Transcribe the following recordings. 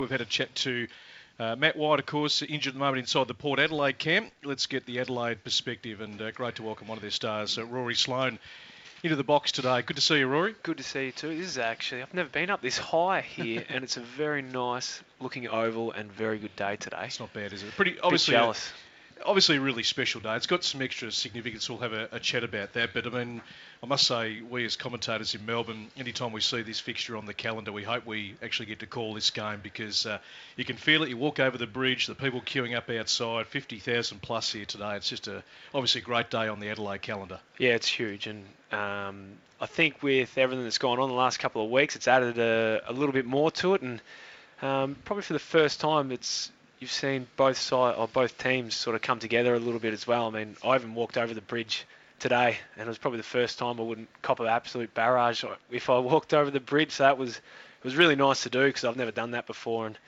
We've had a chat to Matt White, of course, injured at the moment inside the Port Adelaide camp. Let's get the Adelaide perspective, and great to welcome one of their stars, Rory Sloane, into the box today. Good to see you, Rory. Good to see you too. This is actually, I've never been up this high here, and it's a very nice looking oval and very good day today. It's not bad, is it? Pretty obviously. Jealous. Obviously a really special day. It's got some extra significance. We'll have a chat about that. But, I mean, I must say, we as commentators in Melbourne, anytime we see this fixture on the calendar, we hope we actually get to call this game because you can feel it. You walk over the bridge, the people queuing up outside, 50,000 plus here today. It's just obviously a great day on the Adelaide calendar. Yeah, it's huge. And I think with everything that's gone on the last couple of weeks, it's added a little bit more to it. And probably for the first time, you've seen both teams sort of come together a little bit as well. I mean, I even walked over the bridge today, and it was probably the first time I wouldn't cop an absolute barrage if I walked over the bridge. So it was really nice to do because I've never done that before. And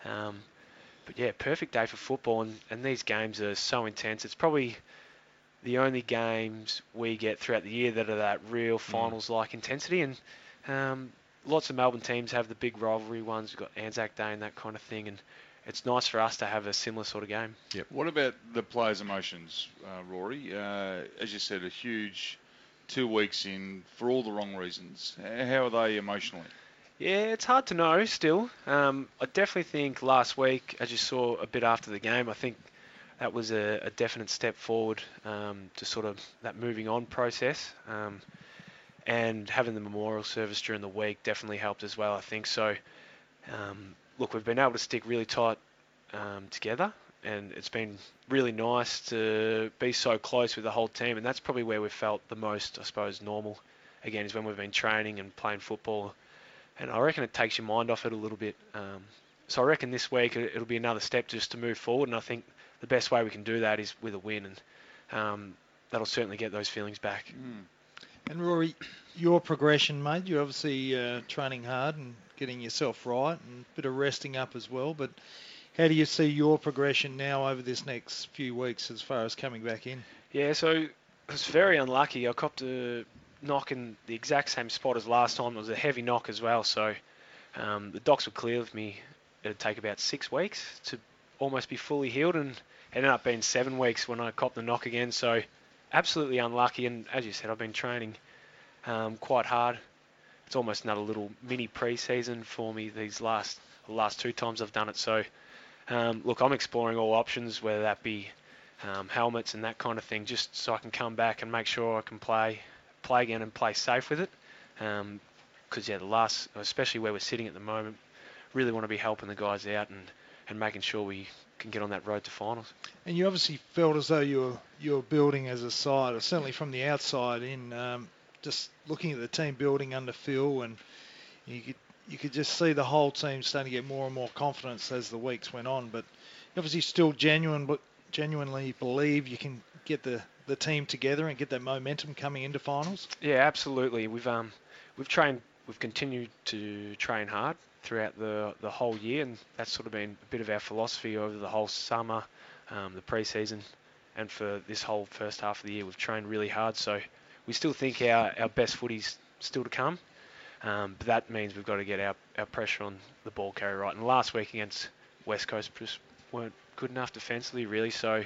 but yeah, perfect day for football, and these games are so intense. It's probably the only games we get throughout the year that are that real finals-like intensity. And lots of Melbourne teams have the big rivalry ones. We've got Anzac Day and that kind of thing, and it's nice for us to have a similar sort of game. Yep. What about the players' emotions, Rory? As you said, a huge 2 weeks in for all the wrong reasons. How are they emotionally? Yeah, it's hard to know still. I definitely think last week, as you saw a bit after the game, I think that was a definite step forward to sort of that moving on process. And having the memorial service during the week definitely helped as well, I think. So, look, we've been able to stick really tight together, and it's been really nice to be so close with the whole team, and that's probably where we've felt the most, I suppose, normal, again, is when we've been training and playing football, and I reckon it takes your mind off it a little bit. So I reckon this week it'll be another step just to move forward, and I think the best way we can do that is with a win, and that'll certainly get those feelings back. And Rory, your progression, mate, you're obviously training hard and getting yourself right and a bit of resting up as well, but how do you see your progression now over this next few weeks as far as coming back in? Yeah, so I was very unlucky. I copped a knock in the exact same spot as last time. It was a heavy knock as well, so the docs were clear with me. It'd take about 6 weeks to almost be fully healed, and it ended up being 7 weeks when I copped the knock again, so absolutely unlucky. And as you said, I've been training quite hard. It's almost another little mini pre-season for me the last 2 times I've done it. So, look, I'm exploring all options, whether that be helmets and that kind of thing, just so I can come back and make sure I can play again and play safe with it. Because, especially where we're sitting at the moment, really want to be helping the guys out and making sure we can get on that road to finals. And you obviously felt as though you're building as a side, or certainly from the outside in, just looking at the team building under Phil, and you could just see the whole team starting to get more and more confidence as the weeks went on. But you obviously still genuinely believe you can get the team together and get that momentum coming into finals. Yeah, absolutely. We've continued to train hard throughout the whole year, and that's sort of been a bit of our philosophy over the whole summer, the pre-season, and for this whole first half of the year, we've trained really hard. So we still think our best footy's still to come, but that means we've got to get our pressure on the ball carrier right. And last week against West Coast just weren't good enough defensively, really. So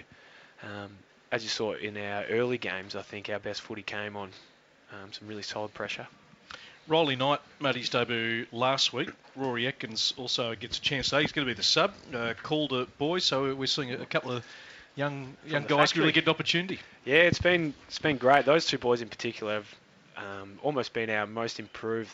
as you saw in our early games, I think our best footy came on some really solid pressure. Riley Knight made his debut last week. Rory Atkins also gets a chance today. He's going to be the sub, Calder boy, so we're seeing a couple of young guys really get an opportunity. Yeah, it's been great. Those 2 boys in particular have almost been our most improved.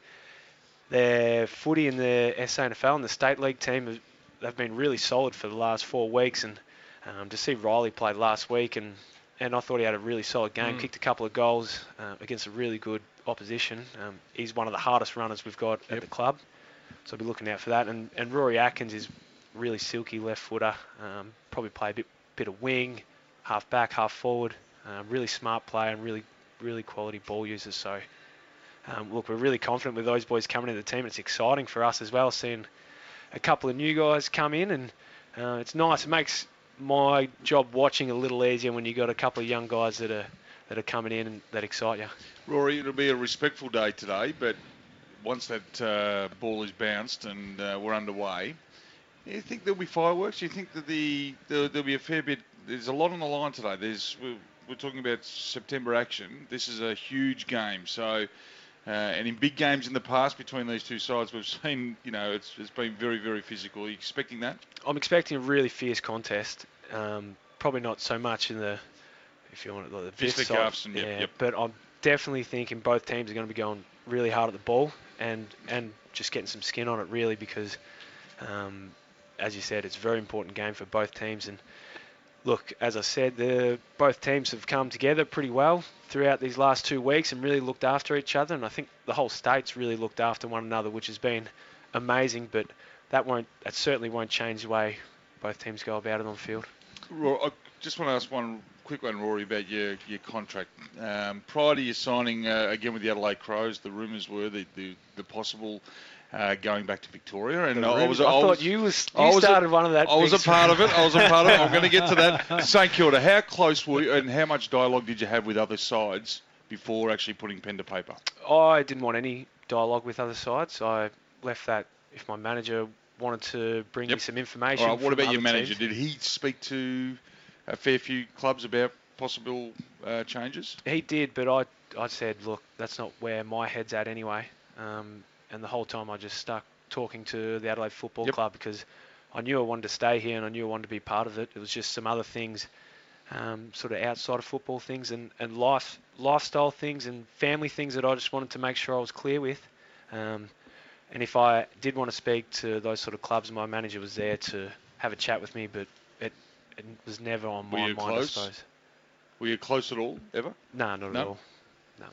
Their footy in the SANFL and the State League team, they've been really solid for the last 4 weeks, and to see Riley play last week, and I thought he had a really solid game, kicked a couple of goals against a really good opposition. He's one of the hardest runners we've got at the club, so I'll be looking out for that. And Rory Atkins is really silky left footer, probably play a bit of wing, half back, half forward, really smart player and really quality ball users. So look, we're really confident with those boys coming into the team. It's exciting for us as well, seeing a couple of new guys come in, and it's nice. It makes my job watching a little easier when you've got a couple of young guys that are coming in and that excite you. Rory, it'll be a respectful day today, but once that ball is bounced and we're underway, do you think there'll be fireworks? Do you think that there'll be a fair bit? There's a lot on the line today. We're talking about September action. This is a huge game. So, and in big games in the past between these two sides, we've seen, it's been very, very physical. Are you expecting that? I'm expecting a really fierce contest. Probably not so much in the, if you want it, like the fisticuffs side. and yep. But I'm definitely thinking both teams are going to be going really hard at the ball and just getting some skin on it, really, because, as you said, it's a very important game for both teams. And look, as I said, both teams have come together pretty well throughout these last 2 weeks and really looked after each other. And I think the whole state's really looked after one another, which has been amazing. But that certainly won't change the way both teams go about it on field. I just want to ask one quick one, Rory, about your contract. Prior to your signing again with the Adelaide Crows, the rumours were the possible going back to Victoria, and I thought you started one of that. I was a part of it. I'm going to get to that. St Kilda, how close were you, and how much dialogue did you have with other sides before actually putting pen to paper? I didn't want any dialogue with other sides. I left that if my manager wanted to bring me some information. All right, what about your manager? Teams. Did he speak to a fair few clubs about possible changes? He did, but I said, look, that's not where my head's at anyway. And the whole time I just stuck talking to the Adelaide Football Club because I knew I wanted to stay here and I knew I wanted to be part of it. It was just some other things, sort of outside of football things and lifestyle things and family things that I just wanted to make sure I was clear with. And if I did want to speak to those sort of clubs, my manager was there to have a chat with me, but it was never on my mind, I suppose. Were you close at all, ever? No, not at all. No.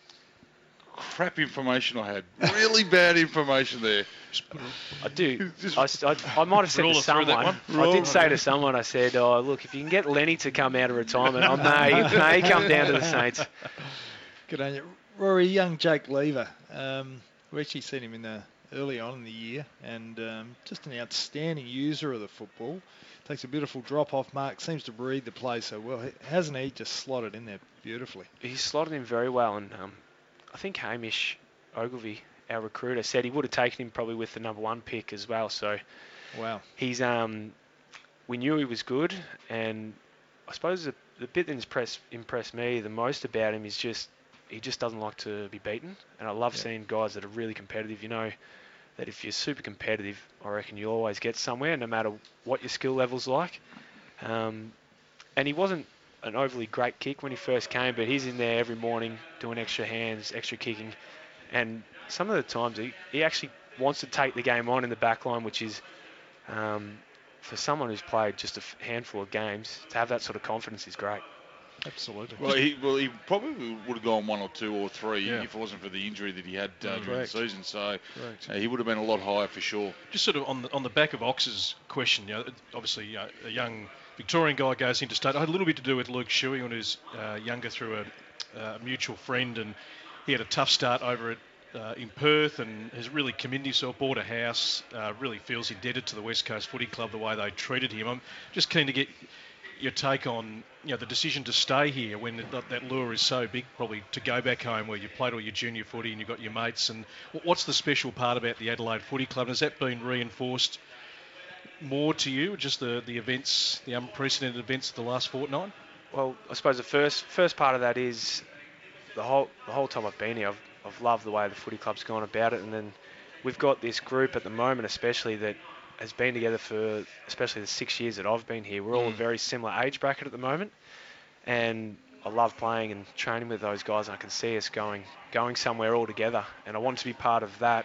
Crap information I had. Really bad information there. I do. I might have said to someone, I did say to someone, I said, oh, look, if you can get Lenny to come out of retirement, I may come down to the Saints. Good on you. Rory, young Jake Lever. We actually seen him early on in the year, and just an outstanding user of the football. Takes a beautiful drop-off mark, seems to read the play so well. Hasn't he just slotted in there beautifully? He's slotted in very well, and I think Hamish Ogilvie, our recruiter, said he would have taken him probably with the number 1 pick as well. So, wow, he's we knew he was good, and I suppose the bit that impressed me the most about him is he just doesn't like to be beaten, and I love seeing guys that are really competitive. You know that if you're super competitive, I reckon you'll always get somewhere, no matter what your skill level's like. And he wasn't an overly great kick when he first came, but he's in there every morning doing extra hands, extra kicking, and some of the times he actually wants to take the game on in the back line, which is for someone who's played just a handful of games, to have that sort of confidence is great. Absolutely. Well, he probably would have gone 1 or 2 or 3 if it wasn't for the injury that he had during the season. So he would have been a lot higher for sure. Just sort of on the back of Ox's question, obviously a young Victorian guy goes interstate. I had a little bit to do with Luke Shuey, who's younger through a mutual friend, and he had a tough start over in Perth and has really committed himself, bought a house, really feels indebted to the West Coast Footy Club the way they treated him. I'm just keen to get your take on the decision to stay here when that lure is so big, probably to go back home where you played all your junior footy and you've got your mates. And what's the special part about the Adelaide Footy Club? Has that been reinforced more to you, just the events, the unprecedented events of the last fortnight? Well, I suppose the first part of that is the whole time I've been here, I've loved the way the footy club's gone about it, and then we've got this group at the moment, especially that has been together for especially the 6 years that I've been here. We're all a very similar age bracket at the moment, and I love playing and training with those guys, and I can see us going somewhere all together, and I want to be part of that,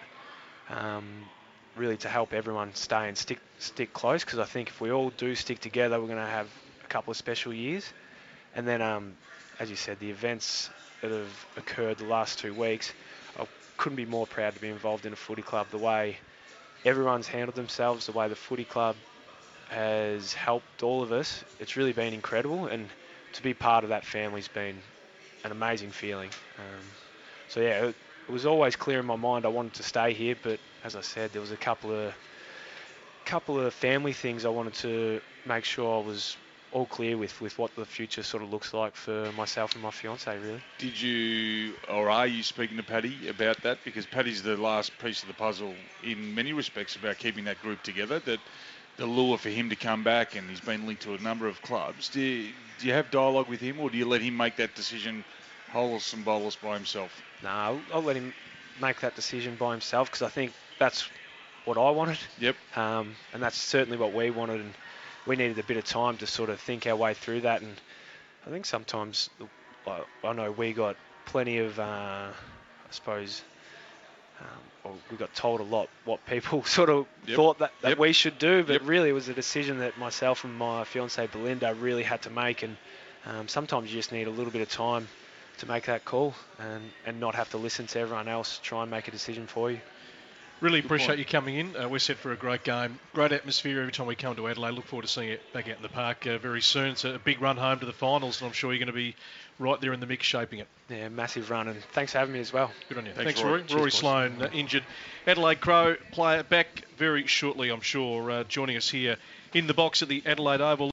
really to help everyone stay and stick close, because I think if we all do stick together, we're going to have a couple of special years. And then, as you said, the events that have occurred the last 2 weeks, I couldn't be more proud to be involved in a footy club. The way everyone's handled themselves, the way the footy club has helped all of us, it's really been incredible, and to be part of that family's been an amazing feeling. So yeah, it was always clear in my mind I wanted to stay here, but as I said, there was a couple of family things I wanted to make sure I was all clear with what the future sort of looks like for myself and my fiancée, really. Did you, or are you speaking to Paddy about that? Because Paddy's the last piece of the puzzle in many respects about keeping that group together. That the lure for him to come back, and he's been linked to a number of clubs. Do you have dialogue with him, or do you let him make that decision holus and bolus by himself? No, I'll let him make that decision by himself, because I think that's what I wanted. Yep. And that's certainly what we wanted, and we needed a bit of time to sort of think our way through that. And I think sometimes, I know we got plenty of, I suppose, we got told a lot what people sort of thought that we should do, but really it was a decision that myself and my fiancée Belinda really had to make. And sometimes you just need a little bit of time to make that call and not have to listen to everyone else try and make a decision for you. Really appreciate you coming in. We're set for a great game. Great atmosphere every time we come to Adelaide. Look forward to seeing it back out in the park very soon. It's a big run home to the finals, and I'm sure you're going to be right there in the mix shaping it. Yeah, massive run, and thanks for having me as well. Good on you. Thanks Rory. Rory. Rory Sloane, injured. Adelaide Crow player back very shortly, I'm sure, joining us here in the box at the Adelaide Oval.